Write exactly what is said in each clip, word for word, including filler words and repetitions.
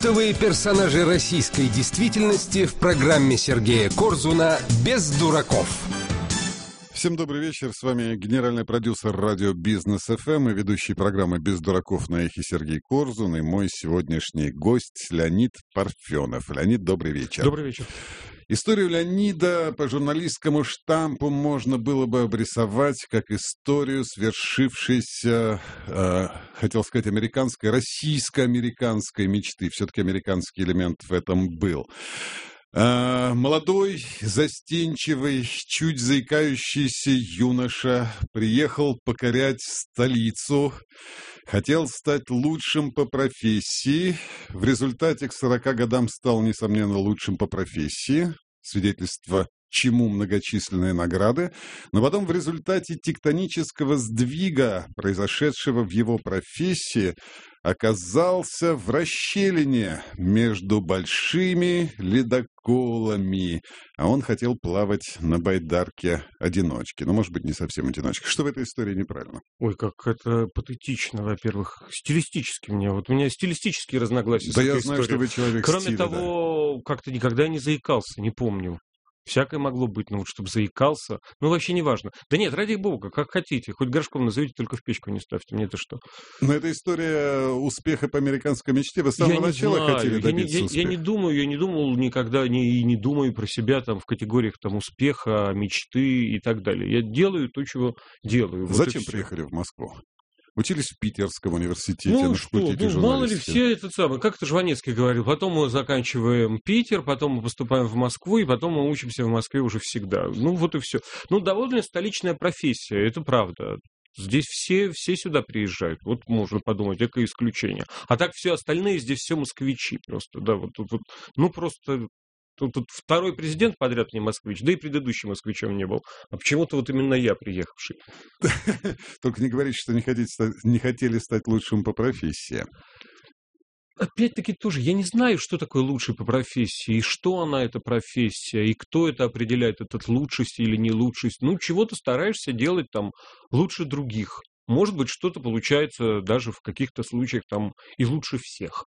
Культовые персонажи российской действительности в программе Сергея Корзуна «Без дураков». Всем добрый вечер. С вами генеральный продюсер радио Бизнес эф эм и ведущий программы «Без дураков» на эхе Сергей Корзун и мой сегодняшний гость Леонид Парфенов. Леонид, добрый вечер. Добрый вечер. Историю Леонида по журналистскому штампу можно было бы обрисовать как историю свершившейся, э, хотел сказать, американской, российско-американской мечты. Все-таки американский элемент в этом был. Э, молодой, застенчивый, чуть заикающийся юноша приехал покорять столицу. Хотел стать лучшим по профессии. В результате к сорока годам стал, несомненно, лучшим по профессии. Свидетельство чему многочисленные награды. Но потом в результате тектонического сдвига, произошедшего в его профессии, оказался в расщелине между большими ледоколами. А он хотел плавать на байдарке-одиночке. Ну, может быть, не совсем одиночке. Что в этой истории неправильно? Ой, как это патетично, во-первых. Стилистически мне. Вот у меня стилистические разногласия. Да, я знаю, что вы человек Кроме стиля, того, да. Как-то никогда не заикался, не помню. Всякое могло быть, но вот чтобы заикался, ну вообще не важно. Да нет, ради бога, как хотите, хоть горшком назовите, только в печку не ставьте, мне это что? Но это история успеха по американской мечте. Вы с самого я начала знаю. хотели я добиться не, я, успеха? Я не думаю, я не думал никогда, не, и не думаю про себя там в категориях там успеха, мечты и так далее. Я делаю то, чего делаю. Вот Зачем приехали в Москву? Учились в Питерском университете, ну, на что, факультете ну, журналистики. мало ли, все это самое. Как это Жванецкий говорил, потом мы заканчиваем Питер, потом мы поступаем в Москву, и потом мы учимся в Москве уже всегда. Ну, вот и все. Ну, довольно столичная профессия, это правда. Здесь все, все сюда приезжают. Вот можно подумать, это исключение. А так все остальные здесь все москвичи просто. Да, вот, вот, вот, ну, просто... Тут, тут второй президент подряд не москвич, да и предыдущий москвичом не был. А почему-то вот именно я приехавший. Только не говорите, что не, хотите стать, не хотели стать лучшим по профессии. Опять-таки тоже, я не знаю, что такое лучший по профессии, и что она, эта профессия, и кто это определяет, этот лучшесть или не лучшесть. Ну, чего-то стараешься делать там лучше других. Может быть, что-то получается даже в каких-то случаях там и лучше всех.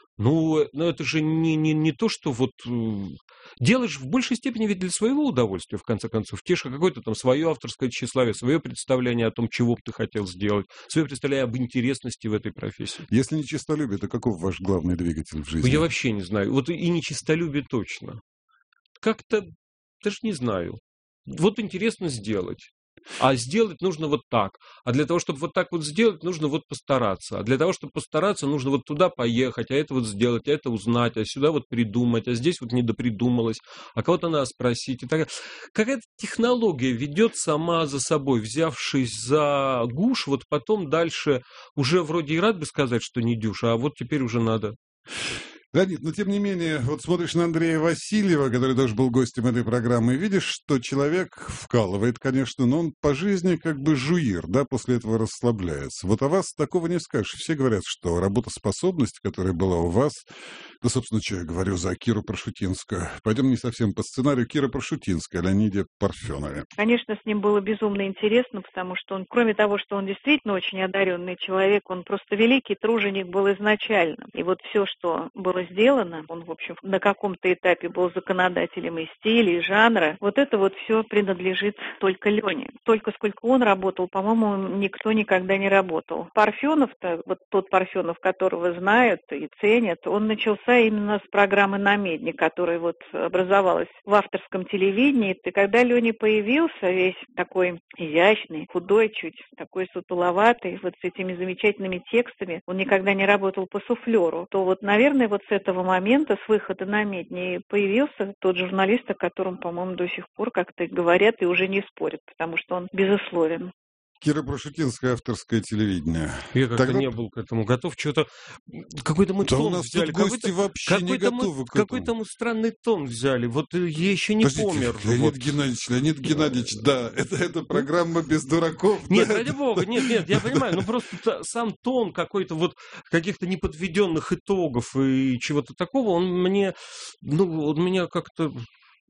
Ну, ну, это же не, не, не то, что вот э, делаешь в большей степени ведь для своего удовольствия, в конце концов. Тешишь какое-то там свое авторское тщеславие, свое представление о том, чего бы ты хотел сделать, свое представление об интересности в этой профессии. Если не честолюбие, то каков ваш главный двигатель в жизни? Ну, я вообще не знаю. Вот и не честолюбие точно. Как-то даже не знаю. Вот интересно сделать. А сделать нужно вот так. А для того, чтобы вот так вот сделать, нужно вот постараться. А для того, чтобы постараться, нужно вот туда поехать, а это вот сделать, а это узнать, а сюда вот придумать, а здесь вот недопридумалось, а кого-то надо спросить. И так. Какая-то технология ведет сама за собой, взявшись за гуш, вот потом дальше уже вроде и рад бы сказать, что не дюж, а вот теперь уже надо. Леонид, но тем не менее, вот смотришь на Андрея Васильева, который тоже был гостем этой программы, и видишь, что человек вкалывает, конечно, но он по жизни как бы жуир, да, после этого расслабляется. Вот о вас такого не скажешь. Все говорят, что работоспособность, которая была у вас, да, собственно, что я говорю за Киру Прошутинскую. Пойдем не совсем по сценарию. Кира Прошутинская, Леониде Парфенове. Конечно, с ним было безумно интересно, потому что он, кроме того, что он действительно очень одаренный человек, он просто великий труженик был изначально. И вот все, что было сделано, он, в общем, на каком-то этапе был законодателем и стиля, и жанра, вот это вот все принадлежит только Лене. Только сколько он работал, по-моему, никто никогда не работал. Парфенов-то, вот тот Парфенов, которого знают и ценят, он начался именно с программы «Намедни», которая вот образовалась в авторском телевидении. И когда Леня появился, весь такой изящный, худой чуть, такой сутуловатый, вот с этими замечательными текстами, он никогда не работал по суфлеру, то вот, наверное, вот с этого момента, с выхода «Намедни», появился тот журналист, о котором, по-моему, до сих пор как-то говорят и уже не спорят, потому что он безусловен. Кира Прошутинская, авторское телевидение. Я как-то Тогда... не был к этому готов. Что-то какой-то мы да тон у нас взяли. Тут гости какой-то, вообще какой-то не готовы мы, к этому. Какой-то мы странный тон взяли. Вот я еще не Подождите, помер. Леонид вот. Геннадьевич, Леонид Геннадьевич, да, это, это программа «Без дураков». Нет, да, ради это... бога, нет, нет, я понимаю, ну просто сам тон какой-то вот каких-то неподведенных итогов и чего-то такого, он мне, ну, он меня как-то...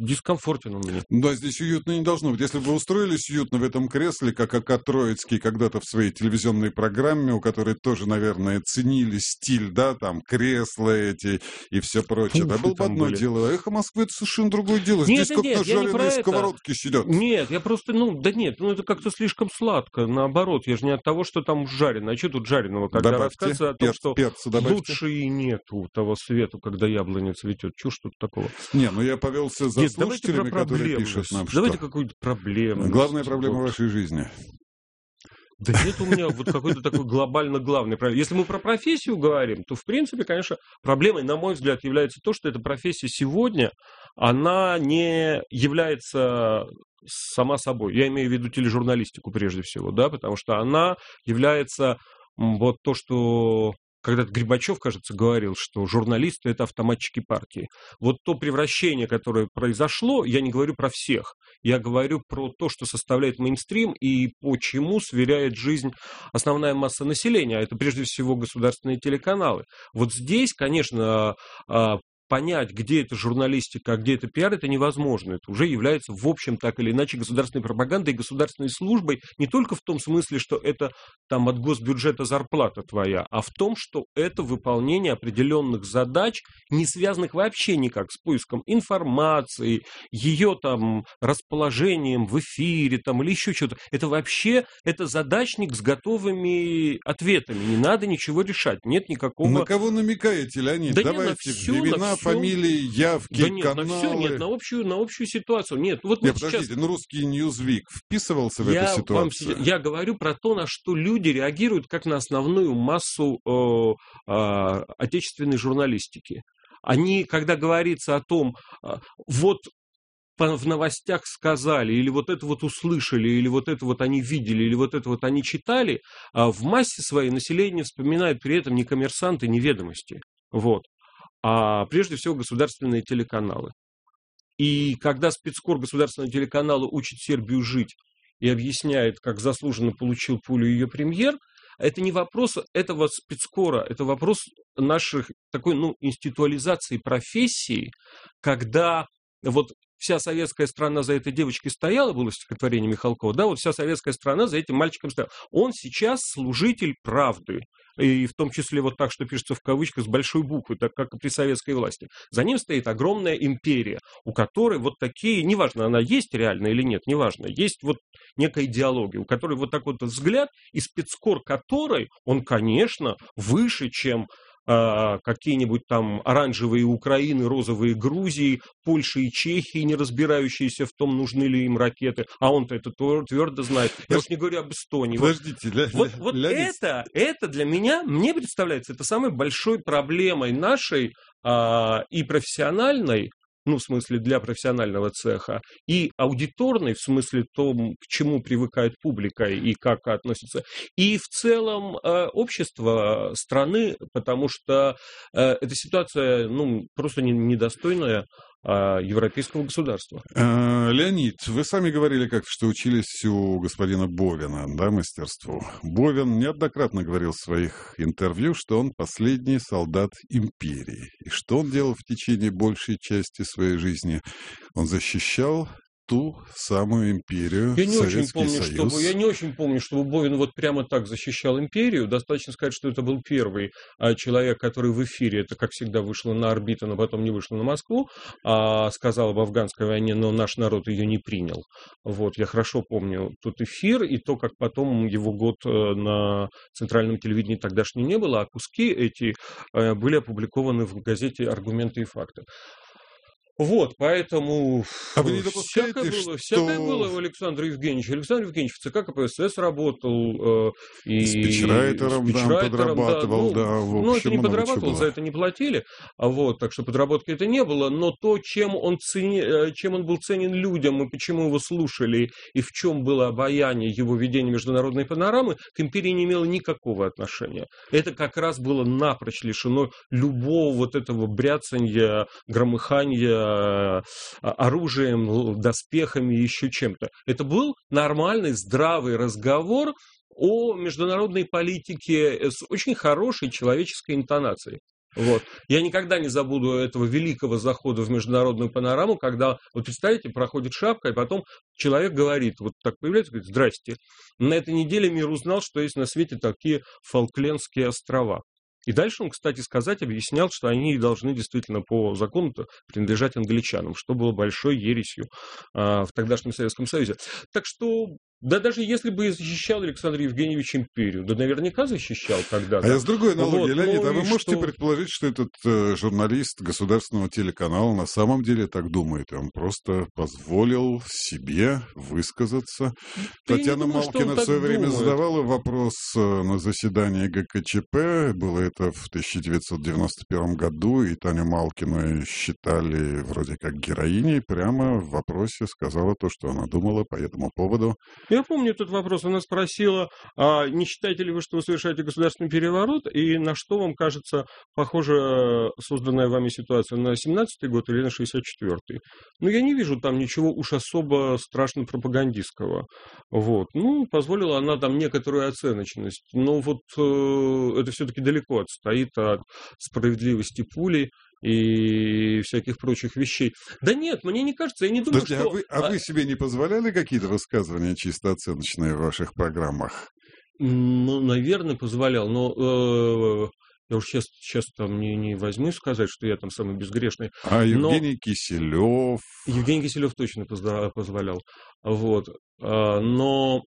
дискомфортен он мне. Да, здесь уютно не должно быть. Если бы вы устроились уютно в этом кресле, как Ака Троицкий когда-то в своей телевизионной программе, у которой тоже, наверное, ценили стиль, да, там, кресла эти и все прочее. Пуфы Да, было бы одно были. дело. Эхо Москвы — это совершенно другое дело. Нет, Здесь нет, как нет, на я не про жареной это. сковородке сидят. Нет, я просто, ну, да нет, ну это как-то слишком сладко, наоборот, я же не от того, что там жарено, а что тут жареного, когда Добавьте, рассказываю о том, перц, что перца добавьте. лучше и нету того свету, когда яблоня цветет, чушь тут такого. Не, ну я повелся за Нет, давайте слушателями, про которые проблемы. пишут нам, Давайте что какую-то проблему. главная проблема Вот. вашей жизни. Да нет у меня вот какой-то такой глобально главный проблем. Если мы про профессию говорим, то, в принципе, конечно, проблемой, на мой взгляд, является то, что эта профессия сегодня, она не является сама собой. Я имею в виду тележурналистику прежде всего, да, потому что она является м, вот то, что когда-то Грибачев, кажется, говорил, что журналисты – это автоматчики партии. Вот то превращение, которое произошло, я не говорю про всех, я говорю про то, что составляет мейнстрим и почему сверяет жизнь основная масса населения, а это прежде всего государственные телеканалы. Вот здесь, конечно, понять, где это журналистика, а где это пиар, это невозможно. Это уже является, в общем, так или иначе, государственной пропагандой и государственной службой, не только в том смысле, что это там от госбюджета зарплата твоя, а в том, что это выполнение определенных задач, не связанных вообще никак с поиском информации, ее там расположением в эфире там, или еще что-то. Это вообще, это задачник с готовыми ответами. Не надо ничего решать. Нет никакого... На кого намекаете, Леонид? Да Давайте нет, на всё, имена, на всё. фамилии, явки, Да нет, каналы. на все, нет, на общую, на общую ситуацию. Нет, вот мы Нет, сейчас... подождите, ну русский Ньюзвик вписывался в Я, эту вам, ситуацию? я говорю про то, на что люди реагируют как на основную массу э, э, отечественной журналистики. Они, когда говорится о том, э, вот по- в новостях сказали, или вот это вот услышали, или вот это вот они видели, или вот это вот они читали, а в массе своей население вспоминает при этом не коммерсанты, не ведомости. Вот. А прежде всего государственные телеканалы. И когда спецкор государственного телеканала учит Сербию жить и объясняет, как заслуженно получил пулю ее премьер, это не вопрос этого спецкора, это вопрос наших такой, ну, институализации профессии, когда вот вся советская страна за этой девочкой стояла, было стихотворение Михалкова, да, вот вся советская страна за этим мальчиком стояла. Он сейчас служитель правды. И в том числе вот так, что пишется в кавычках с большой буквы, так как и при советской власти. За ним стоит огромная империя, у которой вот такие, неважно, она есть реально или нет, неважно, есть вот некая идеология, у которой вот такой вот взгляд, и спецкор которой, он, конечно, выше, чем э, какие-нибудь там оранжевые Украины, розовые Грузии, Польши и Чехии, не разбирающиеся в том, нужны ли им ракеты, а он-то это твердо знает. Я уж не говорю об Эстонии. Подождите, Ля... Вот, вот Леонид... это, это для меня, мне представляется, это самой большой проблемой нашей а, и профессиональной, ну, в смысле, для профессионального цеха, и аудиторной, в смысле том, к чему привыкает публика и как относится, и в целом э, общества страны, потому что э, эта ситуация, ну, просто не- недостойная э, европейского государства. Э, Леонид, вы сами говорили как-то, что учились у господина Бовина, да, мастерству. Бовин неоднократно говорил в своих интервью, что он последний солдат империи. И что он делал в течение большей части своей жизни? Он защищал ту самую империю, Я не очень Советский помню, Союз. чтобы я не очень помню, чтобы Бовин вот прямо так защищал империю. Достаточно сказать, что это был первый а, человек, который в эфире, это как всегда вышло на орбиту, но потом не вышло на Москву, а сказал об афганской войне, но наш народ ее не принял. Вот, я хорошо помню тот эфир и то, как потом его год э, на центральном телевидении тогдашнем не было, а куски эти э, были опубликованы в газете «Аргументы и факты». Вот, поэтому А вы не э, допускаете, всякое было, что- всякое было у Александра Евгеньевича. Александр Евгеньевич в ЦК КПСС работал. Э, и Спичрайтером, да, спичрайтером, подрабатывал, ну, да, в ну, это общем, не много подрабатывал, чего за было. это не платили, а вот, так что подработки это не было, но то, чем он, цени, э, чем он был ценен людям и почему его слушали, и в чем было обаяние его ведения международной панорамы, к империи не имело никакого отношения. Это как раз было напрочь лишено любого вот этого бряцанья, громыхания оружием, л- доспехами и еще чем-то. Это был нормальный, здравый разговор о международной политике с очень хорошей человеческой интонацией. Вот. Я никогда не забуду этого великого захода в международную панораму, когда, вот представляете, проходит шапка, и потом человек говорит, вот так появляется, говорит, здрасте, на этой неделе мир узнал, что есть на свете такие Фолклендские острова. И дальше он, кстати сказать, объяснял, что они должны действительно по закону принадлежать англичанам, что было большой ересью а, в тогдашнем Советском Союзе. Так что, да даже если бы защищал Александр Евгеньевич империю, да наверняка защищал когда-то. А я с другой аналогией, вот, Леонид, а вы можете что... предположить, что этот э, журналист государственного телеканала на самом деле так думает? Он просто позволил себе высказаться. Да Татьяна думаю, Малкина в свое время думает. задавала вопрос на заседании ГКЧП. Было это в тысяча девятьсот девяносто первом году, и Таню Малкину считали вроде как героиней. Прямо в вопросе сказала то, что она думала по этому поводу. Я помню этот вопрос. Она спросила, а не считаете ли вы, что вы совершаете государственный переворот, и на что вам кажется похожа созданная вами ситуация, на семнадцатый год или на шестьдесят четвёртый? Ну, я не вижу там ничего уж особо страшно пропагандистского. Вот. Ну, позволила она там некоторую оценочность. Но вот э, это все-таки далеко отстоит от справедливости пули и всяких прочих вещей. Да нет, мне не кажется, я не думаю, Подожди, что... а, вы, а вы себе не позволяли какие-то высказывания чисто оценочные в ваших программах? Ну, наверное, позволял, но э, я уж сейчас, сейчас там не, не возьму сказать, что я там самый безгрешный. А Евгений но... Киселев? Евгений Киселев точно позволял. Вот. Но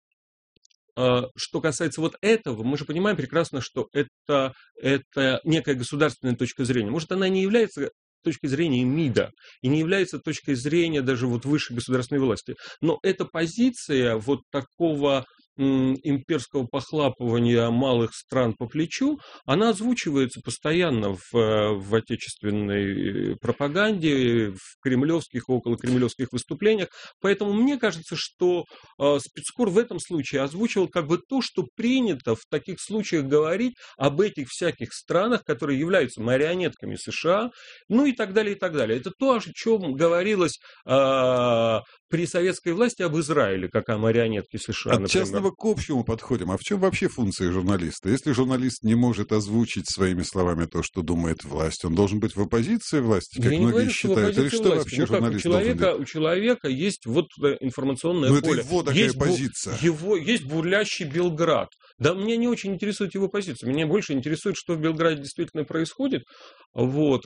что касается вот этого, мы же понимаем прекрасно, что это, это некая государственная точка зрения. Может, она не является точкой зрения МИДа и не является точкой зрения даже вот высшей государственной власти. Но эта позиция вот такого имперского похлапывания малых стран по плечу, она озвучивается постоянно в, в отечественной пропаганде, в кремлевских, околокремлевских выступлениях. Поэтому мне кажется, что э, спецкор в этом случае озвучивал как бы то, что принято в таких случаях говорить об этих всяких странах, которые являются марионетками США, ну и так далее, и так далее. Это то, о чем говорилось э, при советской власти об Израиле, как о марионетке США, От например. частного к общему подходим. А в чем вообще функция журналиста? Если журналист не может озвучить своими словами то, что думает власть, он должен быть в оппозиции власти, как Я многие говорю, считают? Или что власти. вообще Ну, журналист как, у человека, должен делать? У человека есть вот информационное Ну, поле. это его такая есть позиция. Его, есть бурлящий Белград. Да, меня не очень интересует его позиция. Меня больше интересует, что в Белграде действительно происходит. Вот.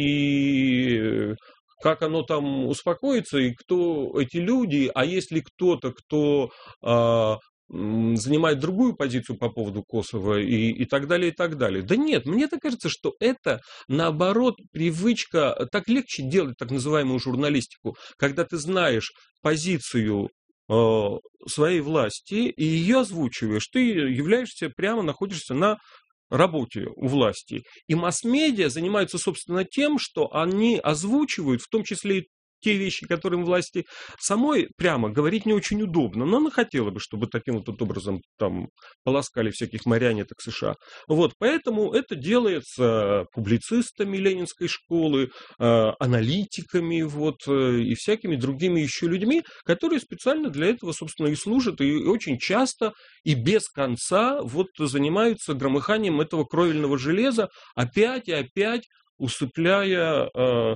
И как оно там успокоится, и кто эти люди, а если кто-то, кто а, занимает другую позицию по поводу Косово и, и так далее, и так далее. Да нет, мне так кажется, что это, наоборот, привычка, так легче делать так называемую журналистику, когда ты знаешь позицию э, своей власти и ее озвучиваешь, ты являешься, прямо находишься на работе у власти. И масс-медиа занимаются, собственно, тем, что они озвучивают, в том числе и те вещи, которым власти самой прямо говорить не очень удобно. Но она хотела бы, чтобы таким вот образом там полоскали всяких марионеток США. Вот, поэтому это делается публицистами ленинской школы, аналитиками вот, и всякими другими еще людьми, которые специально для этого, собственно, и служат, и очень часто и без конца вот занимаются громыханием этого кровельного железа опять и опять, усыпляя э,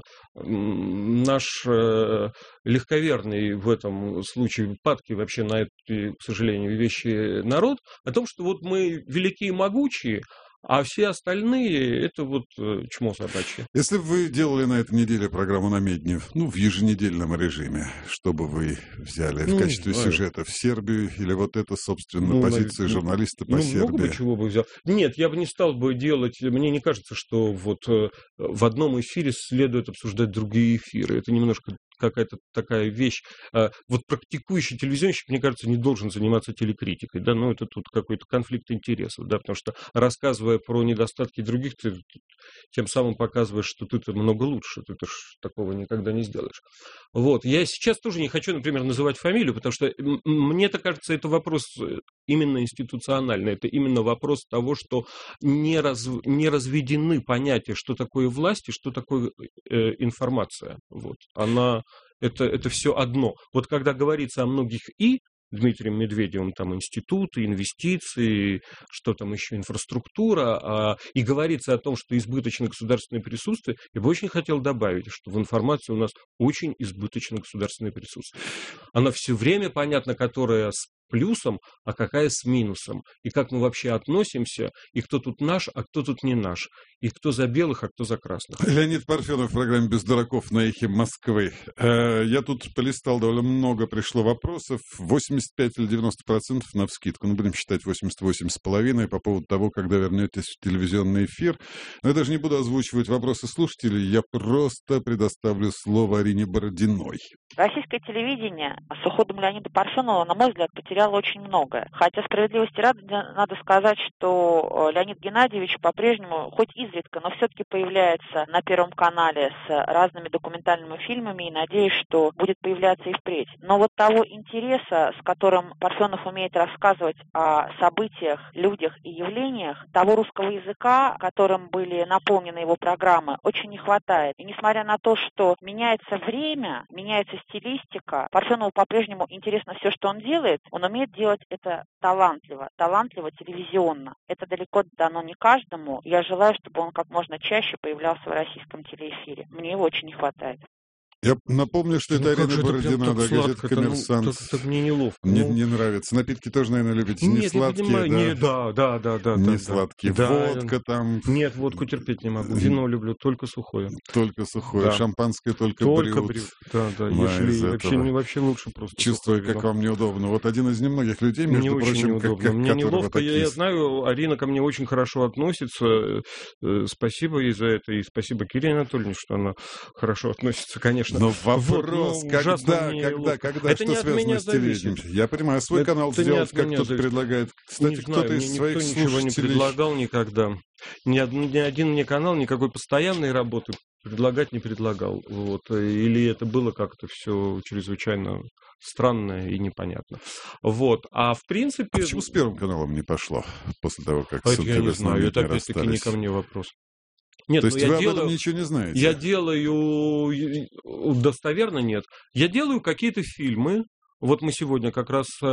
наш э, легковерный в этом случае падки вообще на эти, к сожалению, вещи народ, о том, что вот мы великие и могучие, а все остальные это вот чмо собачье. Если бы вы делали на этой неделе программу на Медне, ну, в еженедельном режиме, что бы вы взяли в ну, качестве сюжета в Сербию или вот это, собственно, ну, позиция журналиста по ну, Сербии? Много бы чего бы взял. Нет, я бы не стал бы делать, мне не кажется, что вот в одном эфире следует обсуждать другие эфиры. Это немножко какая-то такая вещь. Вот практикующий телевизионщик, мне кажется, не должен заниматься телекритикой, да, но это тут какой-то конфликт интересов, да, потому что, рассказывая про недостатки других, ты тем самым показываешь, что ты-то много лучше, ты-то ж такого никогда не сделаешь. Вот, я сейчас тоже не хочу, например, называть фамилию, потому что мне-то кажется, это вопрос именно институциональный, это именно вопрос того, что не, раз, не разведены понятия, что такое власть и что такое э, информация, вот, она... Это, это все одно. Вот когда говорится о многих «и», Дмитрием Медведевым там институты, инвестиции, что там еще, инфраструктура, а, и говорится о том, что избыточно государственное присутствие, я бы очень хотел добавить, что в информации у нас очень избыточно государственное присутствие. Она все время, понятно, которая с плюсом, а какая с минусом. И как мы вообще относимся, и кто тут наш, а кто тут не наш. И кто за белых, а кто за красных. Леонид Парфенов в программе «Без дураков» на «Эхе Москвы». Я тут полистал, довольно много пришло вопросов. восемьдесят пять или девяносто процентов навскидку. Ну, будем считать восемьдесят восемь с половиной по поводу того, когда вернетесь в телевизионный эфир. Но я даже не буду озвучивать вопросы слушателей. Я просто предоставлю слово Арине Бородиной. Российское телевидение с уходом Леонида Парфенова, на мой взгляд, потеряло очень многое. Хотя справедливости ради надо сказать, что Леонид Геннадьевич по-прежнему, хоть изредка, но все-таки появляется на Первом канале с разными документальными фильмами, и надеюсь, что будет появляться и впредь. Но вот того интереса, с которым Парфенов умеет рассказывать о событиях, людях и явлениях, того русского языка, которым были наполнены его программы, очень не хватает. И несмотря на то, что меняется время, меняется стилистика, Парфенову по-прежнему интересно все, что он делает, он умеет делать это талантливо, талантливо телевизионно. Это далеко дано не каждому. Я желаю, чтобы он как можно чаще появлялся в российском телеэфире. Мне его очень не хватает. Я напомню, что Ну, это как Арина же это прям Бородина, так да, газета сладко-то, ну, «Коммерсант». так- так мне неловко. Мне Ну, не нравится. Напитки тоже, наверное, любите. Не Нет, я сладкие, понимаю, да? не, да, да, да, да. Не да, сладкие. да. Водка там. Нет, водку терпеть не могу. Вино люблю, только сухое. Только сухое. Да. Шампанское только, Только брют. брют. Да, да, Да, если из вообще, этого. не, вообще лучше просто Чувствую, сухое как вино. вам неудобно. Вот один из немногих людей, между Мне очень прочим, как, неудобно. как, Мне которого неловко. Я, такие... я знаю, Арина ко мне очень хорошо относится. Э, Спасибо ей за это. И спасибо Кире Анатольевне, что она хорошо относится, конечно. Но Вот, вопрос, но ужасно когда, мне когда, неловко. когда, Это что не от связано меня с телевидением? зависит. Я понимаю, свой Это канал не сделать, от как меня кто-то зависит. предлагает. Кстати, Не кто-то знаю, из мне своих никто ничего не слушателей... предлагал никогда. Ни, од- ни один мне канал никакой постоянной работы предлагать не предлагал. Вот. Или это было как-то все чрезвычайно странно и непонятно. Вот. А в принципе... А почему с Первым каналом не пошло после того, как А с это я не эн тэ вэ с знаю. нами Это не опять-таки не расстались? ко мне вопрос. Нет, То ну есть я вы об делаю... этом ничего не знаете? Я делаю... Достоверно нет. Я делаю какие-то фильмы. Вот мы сегодня как раз э,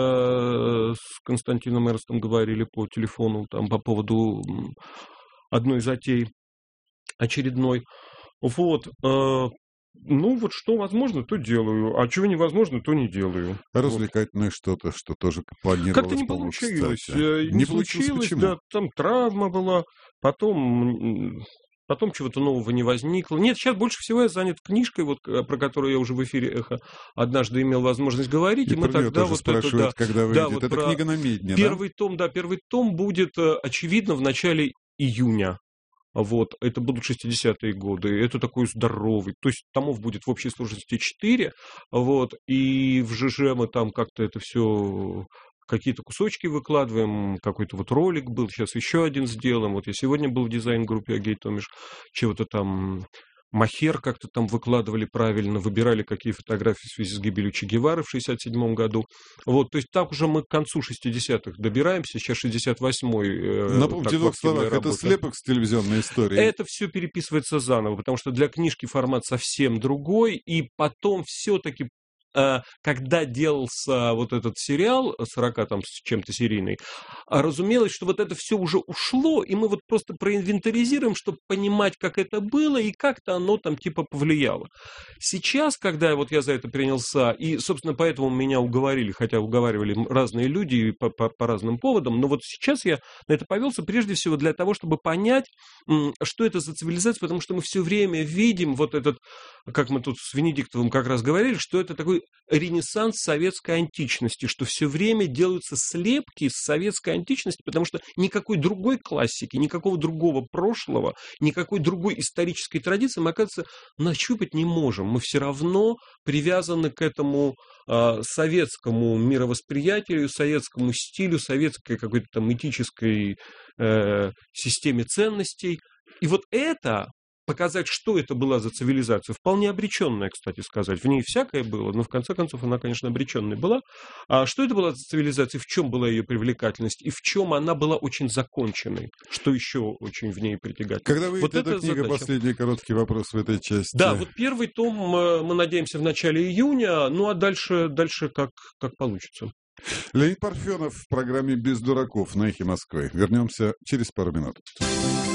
с Константином Эрстом говорили по телефону там, по поводу м, одной затеи очередной. Вот. э, ну, вот что возможно, то делаю. А чего невозможно, то не делаю. Вот. Развлекательное что-то, что тоже планировалось, Как-то не по-моему, получилось. кстати. Э, Не Не получилось случилось, почему? да, там травма была, потом, м, потом чего-то нового не возникло. Нет, сейчас больше всего я занят книжкой, вот, э, про которую я уже в эфире «Эхо» однажды имел возможность говорить, и, И мы про неё тогда тоже вот это, спрашивают, да, когда да, выйдет. вот Это про книга на медне, да? первый том, да, первый том будет, э, очевидно, в начале июня. Вот, это будут шестидесятые годы, это такой здоровый, то есть томов будет в общей сложности четыре, вот, и в ЖЖ мы там как-то это все, какие-то кусочки выкладываем, какой-то вот ролик был, сейчас еще один сделаем, вот я сегодня был в дизайн-группе Агей Томиш, чего-то там... Махер как-то там выкладывали правильно, выбирали какие фотографии в связи с гибелью Че Гевары в шестьдесят седьмом году. Вот, то есть так уже мы к концу шестидесятых добираемся, сейчас шестьдесят восьмой. Э, Напомните в двух словах, это слепок с телевизионной историей. Это все переписывается заново, потому что для книжки формат совсем другой, и потом все-таки когда делался вот этот сериал, сорок там с чем-то серийный, разумелось, что вот это все уже ушло, и мы вот просто проинвентаризируем, чтобы понимать, как это было, и как-то оно там типа повлияло. Сейчас, когда вот я за это принялся, и, собственно, поэтому меня уговорили, хотя уговаривали разные люди по, по, по разным поводам, но вот сейчас я на это повелся прежде всего для того, чтобы понять, что это за цивилизация, потому что мы все время видим вот этот, как мы тут с Венедиктовым как раз говорили, что это такой ренессанс советской античности, что все время делаются слепки с советской античности, потому что никакой другой классики, никакого другого прошлого, никакой другой исторической традиции мы, оказывается, нащупать не можем. Мы все равно привязаны к этому э, советскому мировосприятию, советскому стилю, советской какой-то там этической э, системе ценностей. И вот это... Показать, что это была за цивилизация, вполне обреченная, кстати сказать. В ней всякое было, но в конце концов она, конечно, обреченной была. А что это была за цивилизация, в чем была ее привлекательность, и в чем она была очень законченной, что еще очень в ней притягательно. Когда выйдет вот эта книга, задача. Последний короткий вопрос в этой части. Да, вот первый том мы надеемся в начале июня, ну а дальше, дальше как, как получится. Леонид Парфенов в программе «Без дураков» на «Эхе Москвы». Вернемся через пару минут.